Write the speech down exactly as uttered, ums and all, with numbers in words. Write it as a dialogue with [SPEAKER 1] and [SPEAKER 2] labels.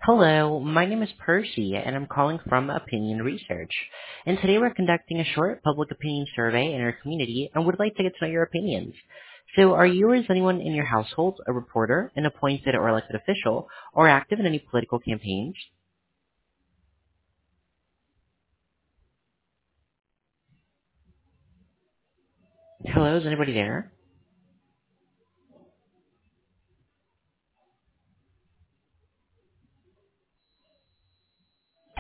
[SPEAKER 1] Hello, my name is Percy, and I'm calling from Opinion Research. And today we're conducting a short public opinion survey in our community and would like to get to know your opinions. So are you or is anyone in your household a reporter, an appointed or elected official, or active in any political campaigns? Hello, is anybody there?